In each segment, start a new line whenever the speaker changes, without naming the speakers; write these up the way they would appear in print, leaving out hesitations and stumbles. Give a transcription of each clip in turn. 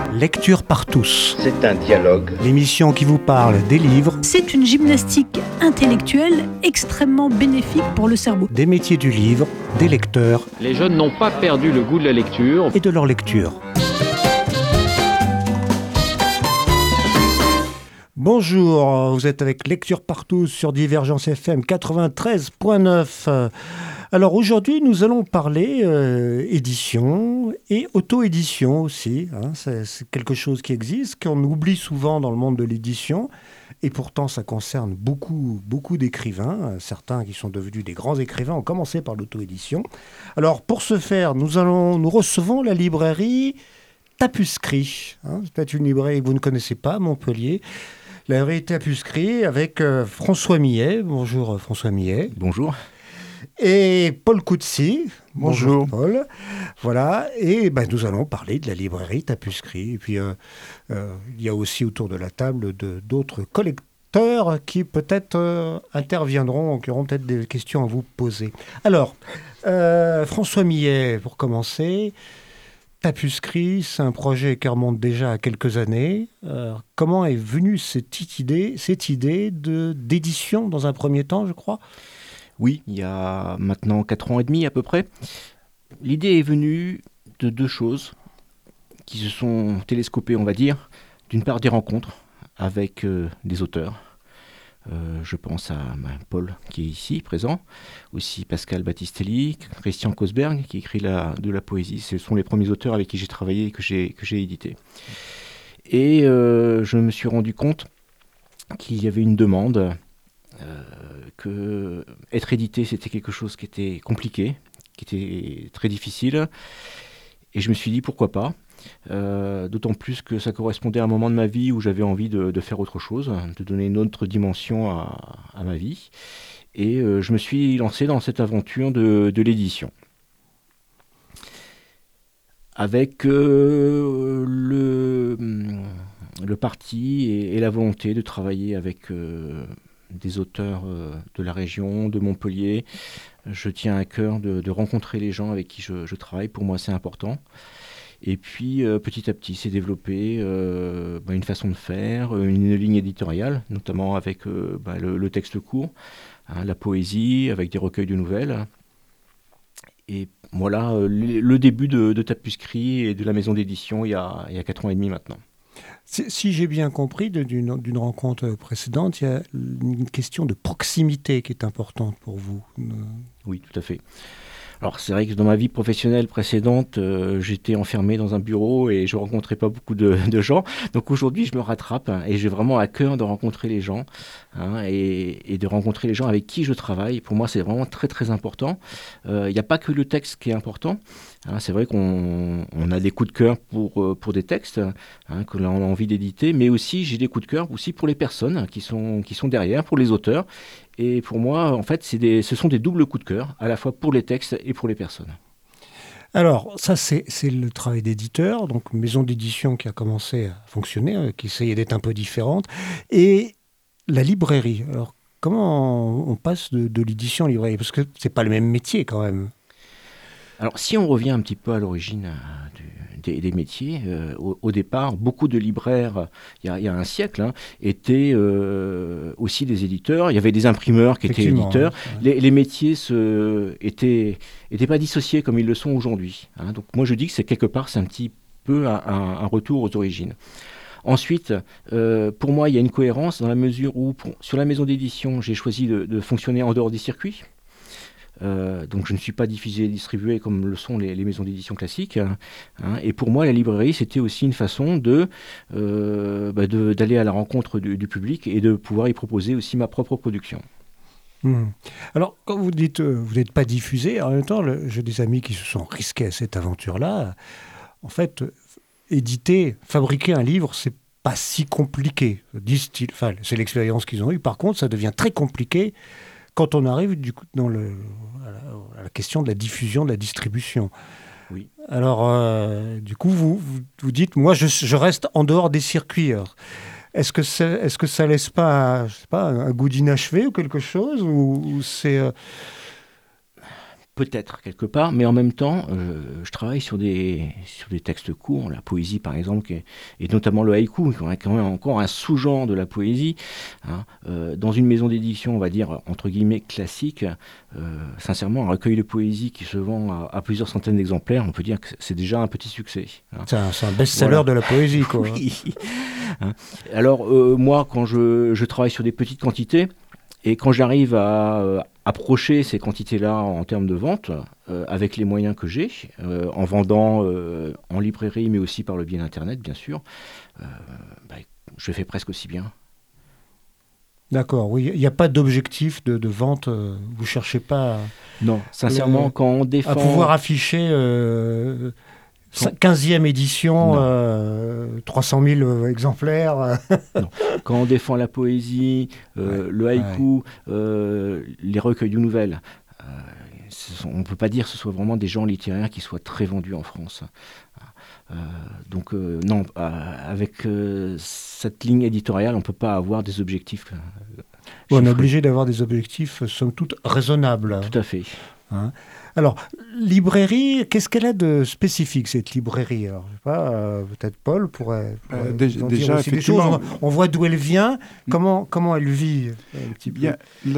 Lecture par tous.
C'est un dialogue.
L'émission qui vous parle des livres.
C'est une gymnastique intellectuelle extrêmement bénéfique pour le cerveau.
Des métiers du livre, des lecteurs.
Les jeunes n'ont pas perdu le goût de la lecture.
Et de leur lecture. Bonjour, vous êtes avec Lecture Partout sur Divergence FM 93.9. Alors aujourd'hui, nous allons parler édition et auto-édition aussi. C'est quelque chose qui existe, qu'on oublie souvent dans le monde de l'édition. Et pourtant, ça concerne beaucoup d'écrivains. Certains qui sont devenus des grands écrivains ont commencé par l'auto-édition. Alors pour ce faire, nous recevons la librairie Tapuscrit. C'est peut-être une librairie que vous ne connaissez pas, Montpellier. La librairie Tapuscrit avec François Millet. Bonjour François Millet.
Bonjour.
Et Paul Couttsy.
Bonjour.
Paul. Voilà. Et nous allons parler de la librairie Tapuscrit. Et puis il y a aussi autour de la table d'autres collecteurs qui peut-être interviendront, qui auront peut-être des questions à vous poser. Alors, François Millet, pour commencer. Tapuscrit, c'est un projet qui remonte déjà à quelques années. Comment est venue cette idée d'édition dans un premier temps, je crois ?
Oui, il y a maintenant 4 ans et demi à peu près. L'idée est venue de deux choses qui se sont télescopées, on va dire. D'une part, des rencontres avec des auteurs. Je pense à Paul qui est ici présent, aussi Pascal Battistelli, Christian Cosberg qui écrit de la poésie. Ce sont les premiers auteurs avec qui j'ai travaillé et que j'ai édité. Et je me suis rendu compte qu'il y avait une demande, que être édité c'était quelque chose qui était compliqué, qui était très difficile. Et je me suis dit pourquoi pas. D'autant plus que ça correspondait à un moment de ma vie où j'avais envie de faire autre chose, de donner une autre dimension à ma vie. Et je me suis lancé dans cette aventure de l'édition. Avec le parti et la volonté de travailler avec des auteurs de la région, de Montpellier. Je tiens à cœur de rencontrer les gens avec qui je travaille. Pour moi, c'est important. Et puis, petit à petit, s'est développé une façon de faire, une ligne éditoriale, notamment avec le texte court, la poésie, avec des recueils de nouvelles. Et voilà le début de Tapuscrit et de la maison d'édition il y a 4 ans et demi maintenant.
Si j'ai bien compris d'une rencontre précédente, il y a une question de proximité qui est importante pour vous.
Oui, tout à fait. Alors c'est vrai que dans ma vie professionnelle précédente, j'étais enfermé dans un bureau et je rencontrais pas beaucoup de gens. Donc aujourd'hui, je me rattrape et j'ai vraiment à cœur de rencontrer les gens et de rencontrer les gens avec qui je travaille. Pour moi, c'est vraiment très très important. Il n'y a pas que le texte qui est important. C'est vrai qu'on a des coups de cœur pour des textes que l'on a envie d'éditer, mais aussi j'ai des coups de cœur aussi pour les personnes qui sont derrière, pour les auteurs. Et pour moi, en fait, ce sont des doubles coups de cœur, à la fois pour les textes et pour les personnes.
Alors, ça, c'est le travail d'éditeur, donc maison d'édition qui a commencé à fonctionner, qui essayait d'être un peu différente, et la librairie. Alors, comment on passe de l'édition à la librairie ? Parce que c'est pas le même métier, quand même.
Alors, si on revient un petit peu à l'origine des métiers, au départ, beaucoup de libraires, il y a un siècle, étaient aussi des éditeurs. Il y avait des imprimeurs qui étaient éditeurs. Ouais. Les métiers étaient pas dissociés comme ils le sont aujourd'hui. Donc, moi, je dis que c'est un petit peu un retour aux origines. Ensuite, pour moi, il y a une cohérence dans la mesure où, sur la maison d'édition, j'ai choisi de fonctionner en dehors des circuits. Donc je ne suis pas diffusé et distribué comme le sont les maisons d'édition classiques. Et pour moi, la librairie, c'était aussi une façon d'aller à la rencontre du public et de pouvoir y proposer aussi ma propre production.
Alors, quand vous dites vous n'êtes pas diffusé, en même temps, j'ai des amis qui se sont risqués à cette aventure-là. En fait, fabriquer un livre, c'est pas si compliqué, disent-ils. Enfin, c'est l'expérience qu'ils ont eue. Par contre, ça devient très compliqué quand on arrive à la question de la diffusion, de la distribution.
Oui.
Alors, du coup, vous dites, moi, je reste en dehors des circuits. Alors, est-ce que ça laisse pas, je sais pas, un goût d'inachevé ou quelque chose, ou c'est
peut-être quelque part, mais en même temps, je travaille sur des textes courts, la poésie par exemple, et notamment le haïku, qui est quand même encore un sous-genre de la poésie. Hein. Dans une maison d'édition, on va dire, entre guillemets, classique, sincèrement, un recueil de poésie qui se vend à plusieurs centaines d'exemplaires, on peut dire que c'est déjà un petit succès. Hein.
C'est un best-seller de la poésie, quoi.
Oui. Hein. Alors, moi, quand je travaille sur des petites quantités, et quand j'arrive à approcher ces quantités-là en termes de vente, avec les moyens que j'ai, en vendant en librairie, mais aussi par le biais d'Internet, bien sûr, je fais presque aussi bien.
D'accord, oui. Il n'y a pas d'objectif de vente. Vous ne cherchez pas
non, sincèrement, quand on défend...
à pouvoir afficher 15e édition, 300 000 exemplaires.
Non. Quand on défend la poésie, le haïku, les recueils de nouvelles, on ne peut pas dire que ce soit vraiment des genres littéraires qui soient très vendus en France. Donc non, avec cette ligne éditoriale, on ne peut pas avoir des objectifs.
On est obligé d'avoir des objectifs, somme toute, raisonnables.
Tout à fait.
Hein. Alors, librairie, qu'est-ce qu'elle a de spécifique, cette librairie? Alors, je sais pas, peut-être Paul pourrait
déjà,
dire aussi des choses. On voit d'où elle vient, comment elle vit un petit peu.
Bien,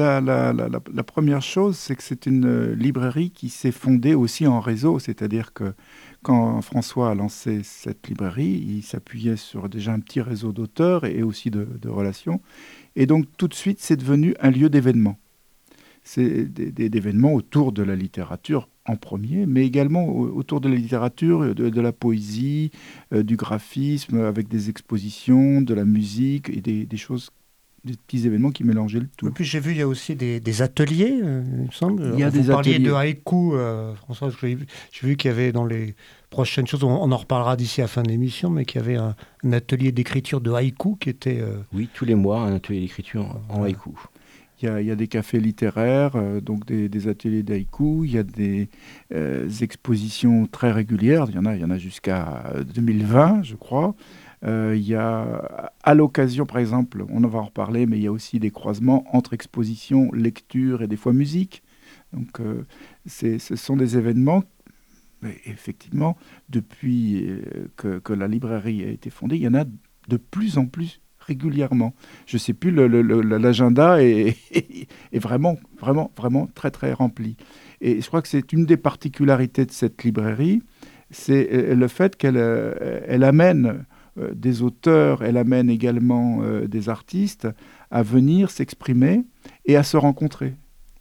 la première chose, c'est que c'est une librairie qui s'est fondée aussi en réseau, c'est-à-dire que quand François a lancé cette librairie, il s'appuyait sur déjà un petit réseau d'auteurs et aussi de relations. Et donc, tout de suite, c'est devenu un lieu d'événement. C'est d'événements autour de la littérature en premier, mais également autour de la littérature, de la poésie, du graphisme, avec des expositions, de la musique et des choses, des petits événements qui mélangeaient le tout.
Et puis j'ai vu, il y a aussi des ateliers, il me semble.
Il y a
Vous parliez
ateliers
de haïku, François, j'ai vu qu'il y avait dans les prochaines choses, on en reparlera d'ici à la fin de l'émission, mais qu'il y avait un atelier d'écriture de haïku qui était...
Oui, tous les mois, un atelier d'écriture en haïku.
Il y a des cafés littéraires, donc des ateliers d'haïku, il y a des expositions très régulières, il y en a jusqu'à 2020, je crois. Il y a, à l'occasion, par exemple, on en va en reparler, mais il y a aussi des croisements entre expositions, lecture et des fois musique. Donc ce sont des événements, mais effectivement, depuis que la librairie a été fondée, il y en a de plus en plus régulièrement. Je ne sais plus, l'agenda est vraiment très très rempli. Et je crois que c'est une des particularités de cette librairie, c'est le fait qu'elle amène des auteurs, elle amène également des artistes à venir s'exprimer et à se rencontrer,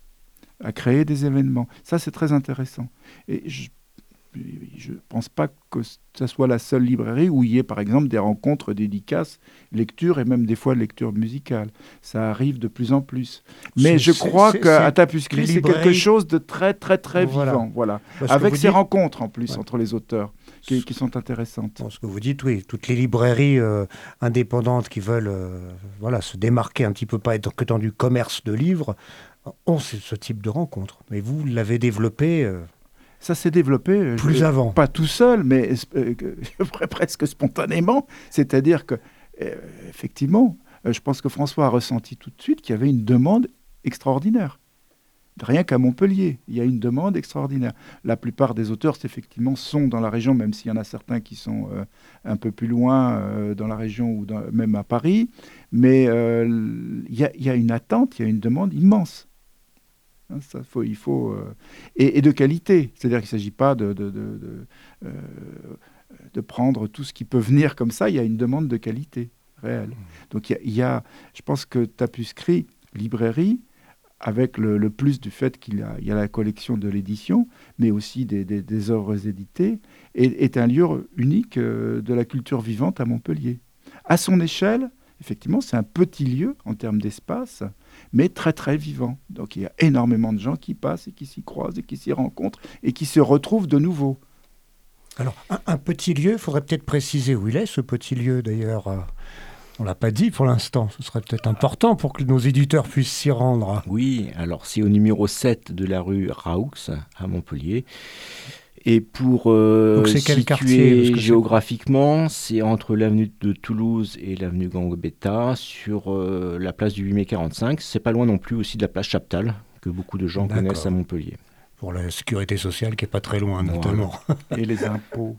à créer des événements. Ça, c'est très intéressant. Et je ne pense pas que ce soit la seule librairie où il y ait, par exemple, des rencontres, dédicaces, lecture et même des fois lecture musicale. Ça arrive de plus en plus. Mais je crois qu'à Tapuscrit, c'est quelque chose de très, très, très vivant. Voilà. Avec ces rencontres, en plus, entre les auteurs, qui sont intéressantes.
Ce que vous dites, oui, toutes les librairies indépendantes qui veulent se démarquer un petit peu, pas être que dans du commerce de livres, ont ce type de rencontres. Mais vous l'avez développé...
Ça s'est développé,
plus avant.
Pas tout seul, mais presque spontanément. C'est-à-dire que, effectivement, je pense que François a ressenti tout de suite qu'il y avait une demande extraordinaire. Rien qu'à Montpellier, il y a une demande extraordinaire. La plupart des auteurs, effectivement, sont dans la région, même s'il y en a certains qui sont un peu plus loin dans la région ou même à Paris. Mais il y a une attente, il y a une demande immense. Il faut et de qualité. C'est-à-dire qu'il ne s'agit pas de prendre tout ce qui peut venir comme ça. Il y a une demande de qualité réelle. Donc il y a, je pense que Tapuscrit, librairie, avec le plus du fait qu'il y a la collection de l'édition, mais aussi des œuvres éditées, est un lieu unique de la culture vivante à Montpellier. À son échelle, effectivement, c'est un petit lieu en termes d'espace, mais très très vivant. Donc il y a énormément de gens qui passent et qui s'y croisent et qui s'y rencontrent et qui se retrouvent de nouveau.
Alors un petit lieu, il faudrait peut-être préciser où il est, ce petit lieu d'ailleurs. On ne l'a pas dit pour l'instant, ce serait peut-être important pour que nos éditeurs puissent s'y rendre.
Oui, alors c'est au numéro 7 de la rue Raoux à Montpellier. Et pour situer géographiquement, c'est entre l'avenue de Toulouse et l'avenue Gambetta, sur la place du 8 mai 45. C'est pas loin non plus aussi de la place Chaptal, que beaucoup de gens connaissent à Montpellier.
pour la sécurité sociale qui n'est pas très loin, notamment.
Et les impôts.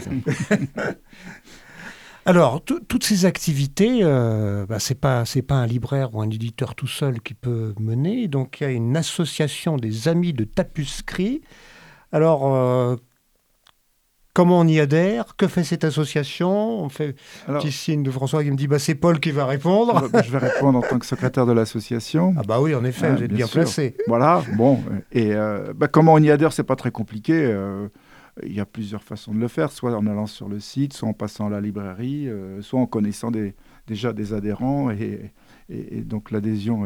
Alors, toutes ces activités, c'est pas un libraire ou un éditeur tout seul qui peut mener. Donc, il y a une association des Amis de Tapuscrit. Alors, comment on y adhère? Que fait cette association? On fait un petit signe de François qui me dit c'est Paul qui va répondre.
Je vais répondre en tant que secrétaire de l'association.
Ah bah oui, en effet, vous êtes bien placé.
Voilà, bon. Et comment on y adhère, c'est pas très compliqué. Il y a plusieurs façons de le faire, soit en allant sur le site, soit en passant à la librairie, soit en connaissant déjà des adhérents. Et donc l'adhésion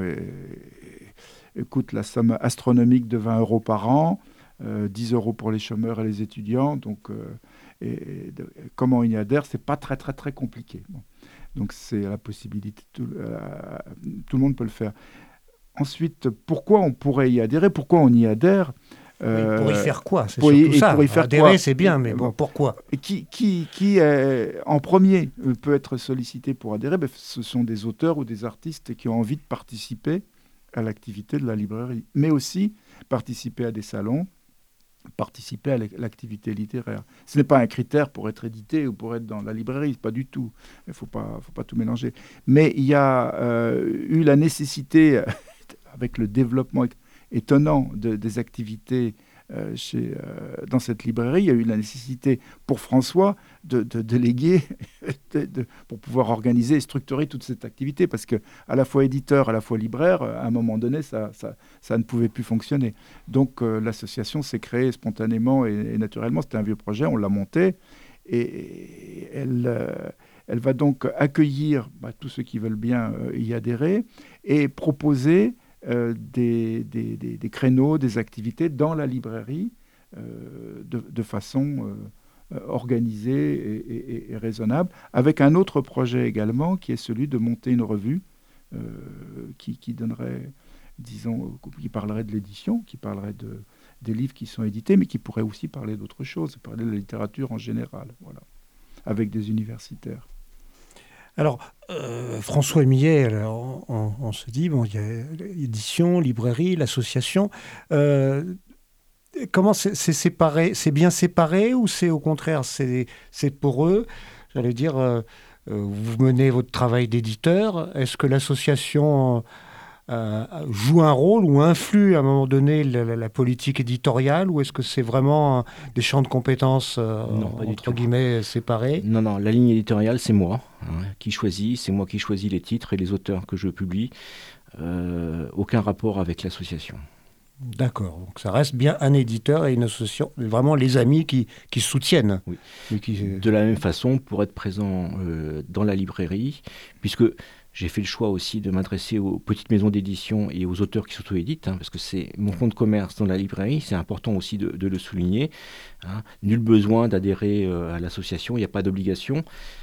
coûte la somme astronomique de 20 € par an, 10 € pour les chômeurs et les étudiants. Donc, comment on y adhère, c'est pas très très très compliqué. Bon. Donc c'est la possibilité, tout le monde peut le faire. Ensuite, pourquoi on pourrait y adhérer? Pourquoi on y adhère?
Pour y faire quoi? C'est surtout ça. Pour y faire adhérer, c'est bien, mais bon, pourquoi?
Et qui en premier peut être sollicité pour adhérer? Ce sont des auteurs ou des artistes qui ont envie de participer à l'activité de la librairie, mais aussi participer à des salons, participer à l'activité littéraire. Ce n'est pas un critère pour être édité ou pour être dans la librairie, pas du tout. Il ne faut pas tout mélanger. Mais il y a eu la nécessité, avec le développement étonnant des activités dans cette librairie, il y a eu la nécessité pour François de déléguer pour pouvoir organiser et structurer toute cette activité, parce que à la fois éditeur, à la fois libraire, à un moment donné, ça ne pouvait plus fonctionner. Donc l'association s'est créée spontanément et naturellement. C'était un vieux projet, on l'a monté, et elle va donc accueillir tous ceux qui veulent bien y adhérer et proposer des créneaux, des activités dans la librairie de façon organisée et raisonnable, avec un autre projet également qui est celui de monter une revue qui donnerait, disons, qui parlerait de l'édition, qui parlerait des livres qui sont édités, mais qui pourrait aussi parler d'autre chose, parler de la littérature en général, voilà, avec des universitaires.
Alors, François Millet, on se dit, il y a l'édition, librairie, l'association. Comment c'est séparé? C'est bien séparé ou c'est au contraire, c'est pour eux? J'allais dire, vous menez votre travail d'éditeur. Est-ce que l'association joue un rôle ou influe à un moment donné la politique éditoriale, ou est-ce que c'est vraiment des champs de compétences entre guillemets séparés?
Non, la ligne éditoriale, c'est moi qui choisis, c'est moi qui choisis les titres et les auteurs que je publie. Aucun rapport avec l'association.
D'accord, donc ça reste bien un éditeur et une association, vraiment les amis qui soutiennent.
Oui. De la même façon, pour être présent dans la librairie, puisque j'ai fait le choix aussi de m'adresser aux petites maisons d'édition et aux auteurs qui s'auto-éditent, parce que c'est mon fonds de commerce dans la librairie, c'est important aussi de le souligner. Nul besoin d'adhérer à l'association, il n'y a pas d'obligation.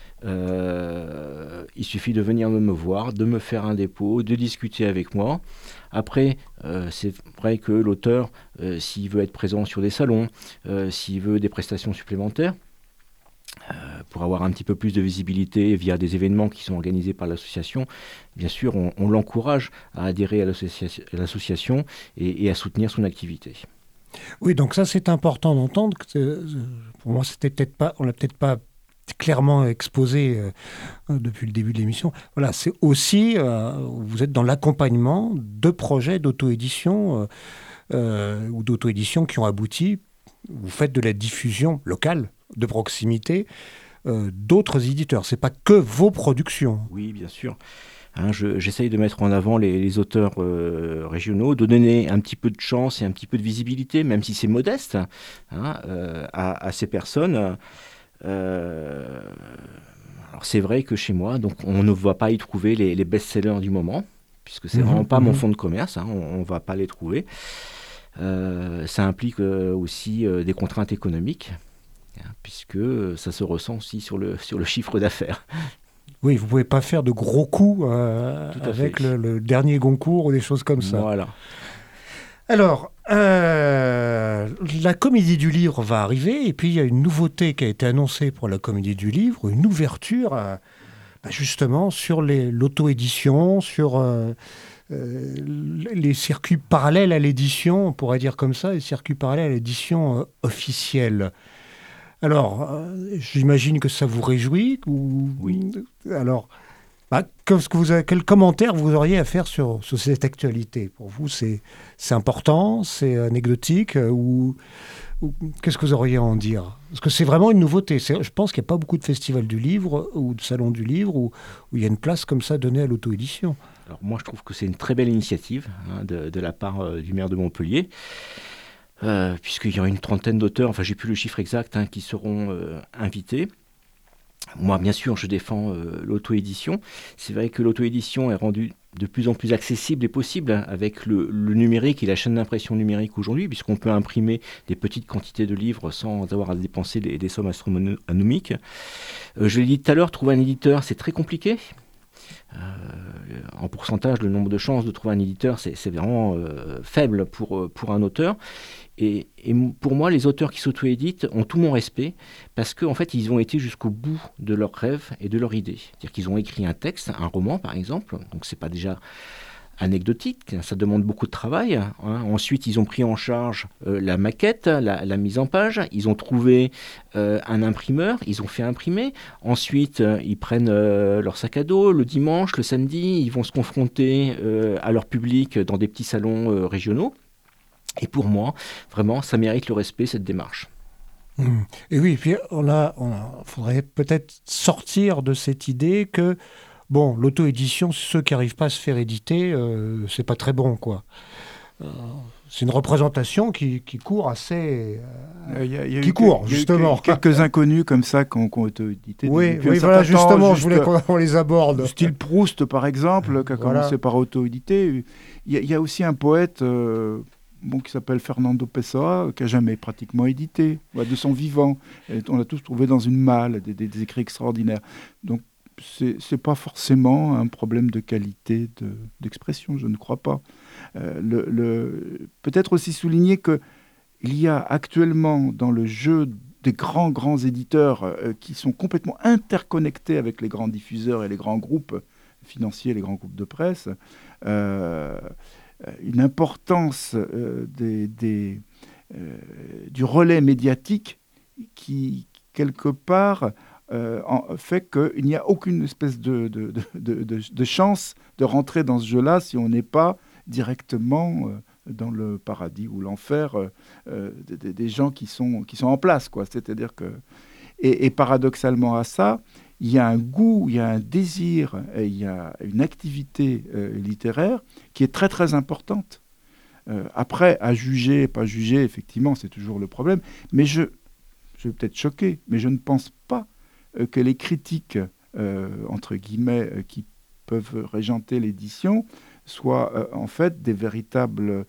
Il suffit de venir me voir, de me faire un dépôt, de discuter avec moi. Après, c'est vrai que l'auteur, s'il veut être présent sur des salons, s'il veut des prestations supplémentaires, pour avoir un petit peu plus de visibilité via des événements qui sont organisés par l'association, bien sûr, on l'encourage à adhérer à l'association et à soutenir son activité.
Oui, donc ça, c'est important d'entendre. Pour moi, on l'a peut-être pas clairement exposé depuis le début de l'émission. Voilà, c'est aussi, vous êtes dans l'accompagnement de projets d'auto-édition ou d'auto-édition qui ont abouti. Vous faites de la diffusion locale, de proximité, d'autres éditeurs. C'est pas que vos productions.
Oui, bien sûr. J'essaye de mettre en avant les auteurs régionaux, de donner un petit peu de chance et un petit peu de visibilité, même si c'est modeste, à ces personnes. Alors c'est vrai que chez moi, donc on ne va pas y trouver les best-sellers du moment, puisque c'est vraiment pas mon fonds de commerce, on ne va pas les trouver. Ça implique aussi des contraintes économiques, puisque ça se ressent aussi sur le chiffre d'affaires.
Oui, vous ne pouvez pas faire de gros coups avec le dernier Goncourt ou des choses comme ça.
Voilà.
Alors, la Comédie du Livre va arriver, et puis il y a une nouveauté qui a été annoncée pour la Comédie du Livre, une ouverture justement sur l'auto-édition, sur les circuits parallèles à l'édition, on pourrait dire comme ça, les circuits parallèles à l'édition officielle. Alors, j'imagine que ça vous réjouit ou...
Oui.
Alors, quel commentaire vous auriez à faire sur cette actualité? Pour vous, c'est important, c'est anecdotique ou qu'est-ce que vous auriez à en dire? Parce que c'est vraiment une nouveauté. Je pense qu'il n'y a pas beaucoup de festivals du livre ou de salons du livre où il y a une place comme ça donnée à l'auto-édition.
Alors moi, je trouve que c'est une très belle initiative de la part du maire de Montpellier, puisqu'il y aura une trentaine d'auteurs, enfin j'ai plus le chiffre exact, qui seront invités. Moi, bien sûr, je défends l'auto-édition. C'est vrai que l'auto-édition est rendue de plus en plus accessible et possible avec le numérique et la chaîne d'impression numérique aujourd'hui, puisqu'on peut imprimer des petites quantités de livres sans avoir à dépenser des sommes astronomiques. Je l'ai dit tout à l'heure, trouver un éditeur, c'est très compliqué. En pourcentage, le nombre de chances de trouver un éditeur, c'est vraiment faible pour un auteur. Et pour moi, les auteurs qui s'auto-éditent ont tout mon respect parce qu'en fait, ils ont été jusqu'au bout de leurs rêves et de leurs idées. C'est-à-dire qu'ils ont écrit un texte, un roman par exemple, donc c'est pas déjà anecdotique, ça demande beaucoup de travail. Ensuite, ils ont pris en charge la maquette, la mise en page, ils ont trouvé un imprimeur, ils ont fait imprimer. Ensuite, ils prennent leur sac à dos le dimanche, le samedi, ils vont se confronter à leur public dans des petits salons régionaux. Et pour moi, vraiment, ça mérite le respect, cette démarche.
Et oui, puis faudrait peut-être sortir de cette idée que l'auto-édition, ceux qui n'arrivent pas à se faire éditer, c'est pas très bon, quoi. C'est une représentation qui court assez... justement.
Quelques inconnus comme ça qui ont auto-édité.
Oui, voilà, justement, je voulais qu'on les aborde.
Style Proust, par exemple, qui a commencé par auto-éditer. Il y a aussi un poète... qui s'appelle Fernando Pessoa, qui n'a jamais pratiquement édité, de son vivant. Et on l'a tous trouvé dans une malle, des écrits extraordinaires. Donc, ce n'est pas forcément un problème de qualité d'expression, je ne crois pas. Peut-être aussi souligner qu'il y a actuellement dans le jeu des grands éditeurs qui sont complètement interconnectés avec les grands diffuseurs et les grands groupes financiers, les grands groupes de presse, une importance du relais médiatique qui, quelque part, fait qu'il n'y a aucune espèce de chance de rentrer dans ce jeu-là si on n'est pas directement dans le paradis ou l'enfer des gens qui sont en place, quoi. C'est-à-dire que... Et paradoxalement à ça, il y a un goût, il y a un désir, il y a une activité littéraire qui est très très importante. Après, à juger, pas juger, effectivement, c'est toujours le problème. Mais je vais peut-être choquer, mais je ne pense pas que les critiques, entre guillemets, qui peuvent régenter l'édition, soient en fait des véritables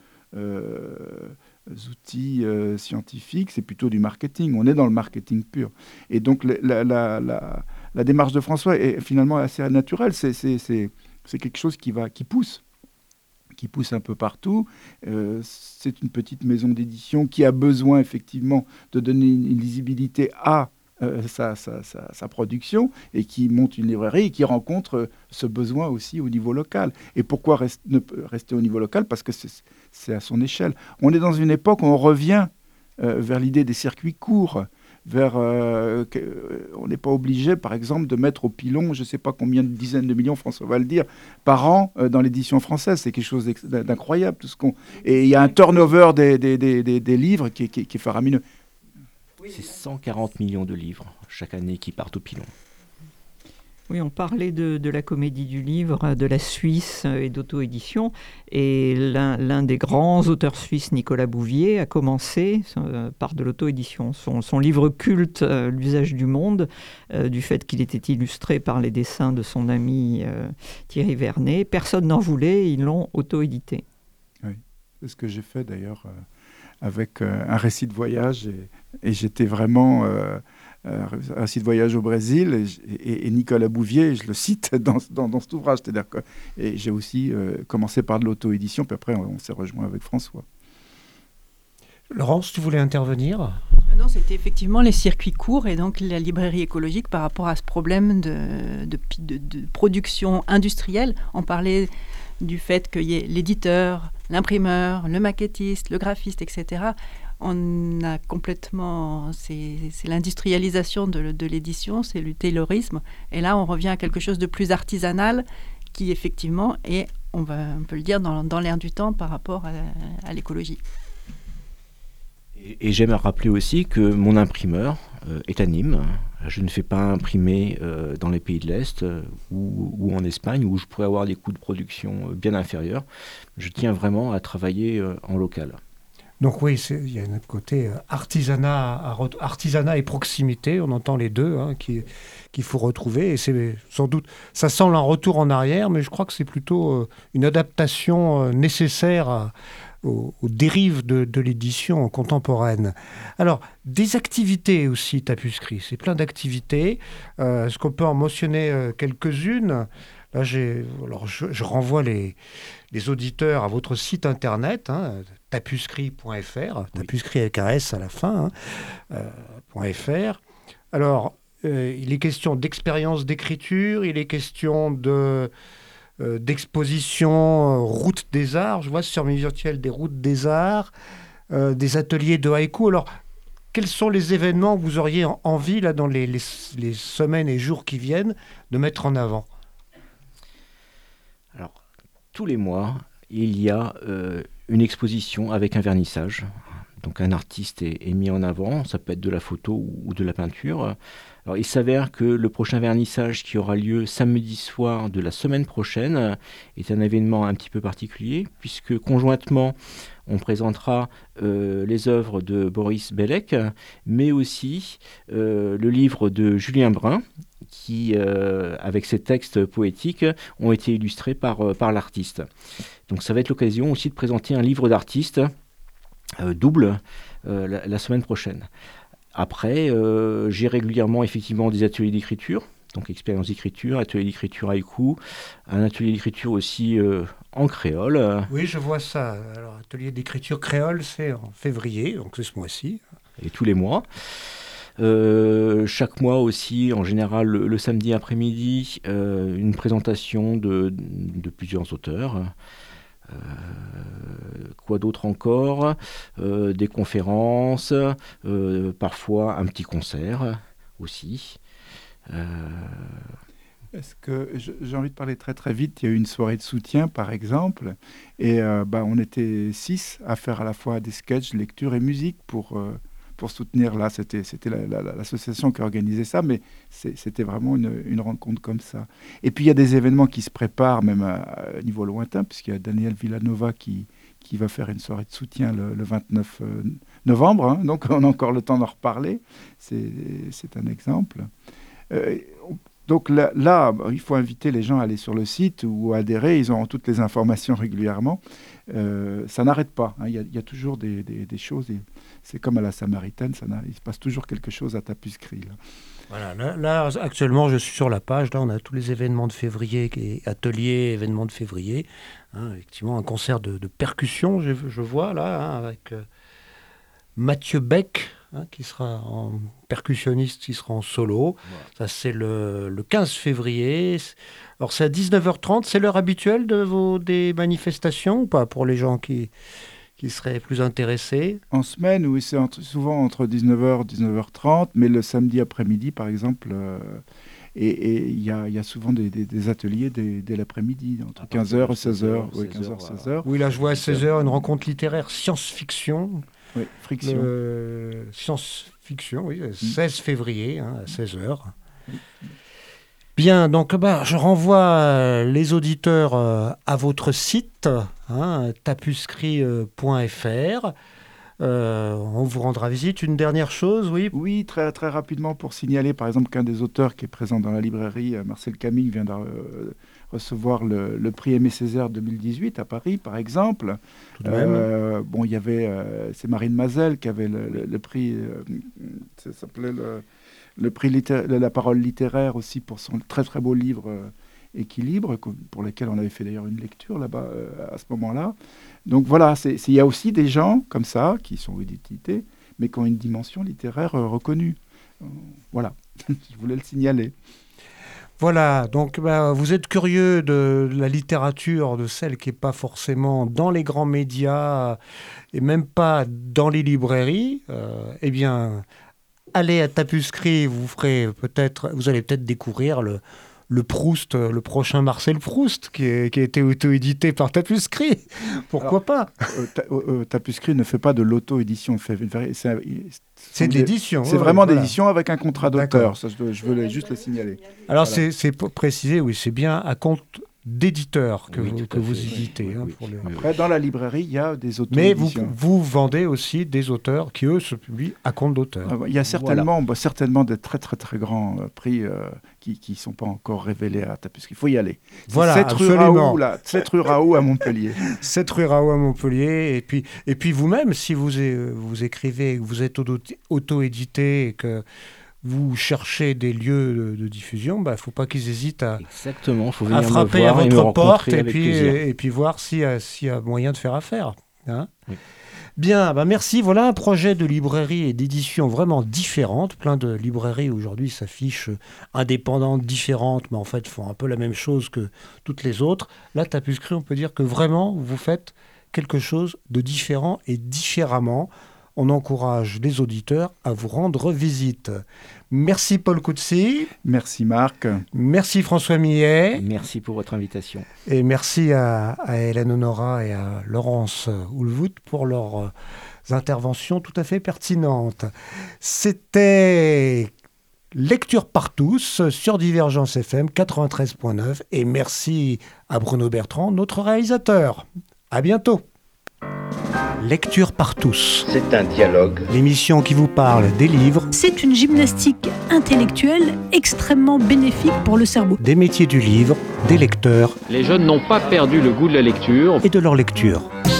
outils scientifiques. C'est plutôt du marketing. On est dans le marketing pur. Et donc, la démarche de François est finalement assez naturelle. C'est quelque chose qui pousse un peu partout. C'est une petite maison d'édition qui a besoin effectivement de donner une lisibilité à sa production et qui monte une librairie et qui rencontre ce besoin aussi au niveau local. Et pourquoi rester au niveau local? Parce que c'est à son échelle. On est dans une époque où on revient vers l'idée des circuits courts, on n'est pas obligé, par exemple, de mettre au pilon, je ne sais pas combien de dizaines de millions, François va le dire, par an dans l'édition française. C'est quelque chose d'incroyable. Et il y a un turnover des livres qui est faramineux.
C'est 140 millions de livres chaque année qui partent au pilon.
Oui, on parlait de la comédie du livre, de la Suisse et d'auto-édition. Et l'un des grands auteurs suisses, Nicolas Bouvier, a commencé par de l'auto-édition. Son livre culte, L'usage du monde, du fait qu'il était illustré par les dessins de son ami Thierry Vernet, personne n'en voulait, ils l'ont auto-édité.
Oui, c'est ce que j'ai fait d'ailleurs avec un récit de voyage. Et j'étais vraiment... un récit de voyage au Brésil, et Nicolas Bouvier, je le cite dans cet ouvrage. C'est-à-dire que j'ai aussi commencé par de l'auto-édition, puis après on s'est rejoint avec François.
Laurence, tu voulais intervenir ?
Non, c'était effectivement les circuits courts et donc la librairie écologique par rapport à ce problème de production industrielle. On parlait du fait qu'il y ait l'éditeur, l'imprimeur, le maquettiste, le graphiste, etc. On a complètement... C'est l'industrialisation de l'édition, c'est le taylorisme. Et là, on revient à quelque chose de plus artisanal qui, effectivement, est, on peut le dire, dans l'air du temps par rapport à l'écologie.
Et j'aime rappeler aussi que mon imprimeur est à Nîmes. Je ne fais pas imprimer dans les pays de l'Est ou en Espagne, où je pourrais avoir des coûts de production bien inférieurs. Je tiens vraiment à travailler en local.
Donc oui, il y a un côté artisanat et proximité, on entend les deux, qu'il faut retrouver. Et c'est sans doute, ça semble un retour en arrière, mais je crois que c'est plutôt une adaptation nécessaire aux dérives de l'édition contemporaine. Alors, des activités aussi, Tapuscrit, c'est plein d'activités. Est-ce qu'on peut en mentionner quelques-unes ? Là, je renvoie les auditeurs à votre site internet, tapuscrit.fr, tapuscrit avec un S à la fin, .fr. Alors, il est question d'expérience d'écriture, il est question d'exposition Route des Arts, je vois sur mes virtuels des Routes des Arts, des ateliers de haïku. Alors, quels sont les événements que vous auriez envie, là, dans les semaines et jours qui viennent, de mettre en avant ?
Alors, tous les mois, il y a une exposition avec un vernissage. Donc un artiste est mis en avant, ça peut être de la photo ou de la peinture. Alors il s'avère que le prochain vernissage qui aura lieu samedi soir de la semaine prochaine est un événement un petit peu particulier, puisque conjointement on présentera les œuvres de Boris Bellec, mais aussi le livre de Julien Brun, qui, avec ses textes poétiques, ont été illustrés par l'artiste. Donc ça va être l'occasion aussi de présenter un livre d'artiste double la semaine prochaine. Après, j'ai régulièrement effectivement des ateliers d'écriture, donc expérience d'écriture, atelier d'écriture haïku, un atelier d'écriture aussi en créole.
Oui, je vois ça. Alors, atelier d'écriture créole, c'est en février, donc c'est ce mois-ci.
Et tous les mois. Chaque mois aussi, en général le samedi après-midi, une présentation de plusieurs auteurs. Quoi d'autre encore ? Des conférences, parfois un petit concert aussi.
Est-ce que j'ai envie de parler très très vite. Il y a eu une soirée de soutien par exemple, et on était 6 à faire à la fois des sketchs, lecture et musique pour soutenir. Là, c'était l'association qui organisait ça, mais c'était vraiment une rencontre comme ça. Et puis il y a des événements qui se préparent même à niveau lointain, puisqu'il y a Daniel Villanova qui va faire une soirée de soutien le 29 novembre, donc on a encore le temps d'en reparler. C'est un exemple. Donc là, il faut inviter les gens à aller sur le site ou à adhérer. Ils auront toutes les informations régulièrement. Ça n'arrête pas. Il y a toujours des choses. C'est comme à la Samaritaine. Il se passe toujours quelque chose à Tapuscrit.
Voilà, là, actuellement, je suis sur la page. Là, on a tous les événements de février, ateliers, événements de février. Effectivement, un concert de percussion, je vois là, avec Mathieu Beck, qui sera en percussionniste, qui sera en solo. Ouais. Ça, c'est le 15 février. Alors, c'est à 19h30. C'est l'heure habituelle des manifestations ou pas, pour les gens qui seraient plus intéressés?
En semaine, oui, c'est souvent entre 19h et 19h30, mais le samedi après-midi, par exemple, et il y a souvent des ateliers dès l'après-midi, entre 15h et 16h. Oui, 15h, 16h.
Oui, là, je vois à 16h une rencontre littéraire science-fiction.
Oui, friction.
Science-fiction, oui, 16 février, à 16h. Bien, donc je renvoie les auditeurs à votre site, tapuscrit.fr. On vous rendra visite. Une dernière chose, oui.
Oui, très, très rapidement, pour signaler par exemple qu'un des auteurs qui est présent dans la librairie, Marcel Camille, vient de recevoir le prix Aimé Césaire 2018 à Paris, par exemple.
Tout de même.
Il y avait, c'est Marine Mazel qui avait le prix, ça s'appelait le prix de la parole littéraire aussi pour son très très beau livre Équilibre, pour lequel on avait fait d'ailleurs une lecture là-bas à ce moment-là. Donc voilà, il y a aussi des gens comme ça qui sont édités, mais qui ont une dimension littéraire reconnue. Voilà, je voulais le signaler.
Voilà, donc vous êtes curieux de la littérature, de celle qui n'est pas forcément dans les grands médias et même pas dans les librairies, eh bien, allez à Tapuscrit, vous allez peut-être découvrir le Proust, le prochain Marcel Proust, qui a été auto-édité par Tapuscrit. Pourquoi pas
Tapuscrit ne fait pas de l'auto-édition.
C'est de l'édition.
C'est vraiment d'édition avec un contrat d'auteur. Ça, je veux juste le signaler.
Alors, c'est pour préciser, oui, c'est bien à compte d'éditeur que vous éditez.
Après, dans la librairie, il y a des
Mais
auto-éditions.
vous vendez aussi des auteurs qui, eux, se publient à compte d'auteur.
Il y a certainement des très très très grands prix qui ne sont pas encore révélés à Tapuscrit. Il faut y aller.
Voilà,
7 rue Raoult, 7 rue Raoult à Montpellier.
7 rue Raoult à Montpellier. Et puis vous-même, si vous écrivez, que vous êtes auto-édité et que vous cherchez des lieux de diffusion, il ne faut pas qu'ils hésitent à frapper à votre porte et puis voir s'il y a moyen de faire affaire. Hein.
Oui.
Bien, merci. Voilà un projet de librairie et d'édition vraiment différente. Plein de librairies aujourd'hui s'affichent indépendantes, différentes, mais en fait font un peu la même chose que toutes les autres. Là, Tapuscrit, on peut dire que vraiment vous faites quelque chose de différent et différemment. On encourage les auditeurs à vous rendre visite. Merci Paul Coetzee.
Merci Marc.
Merci François Millet.
Merci pour votre invitation.
Et merci à Hélène Honora et à Laurence Houlvout pour leurs interventions tout à fait pertinentes. C'était Lecture par tous sur Divergence FM 93.9 et merci à Bruno Bertrand, notre réalisateur. À bientôt. Lecture par tous.
C'est un dialogue.
L'émission qui vous parle des livres.
C'est une gymnastique intellectuelle extrêmement bénéfique pour le cerveau.
Des métiers du livre, des lecteurs.
Les jeunes n'ont pas perdu le goût de la lecture.
Et de leur lecture.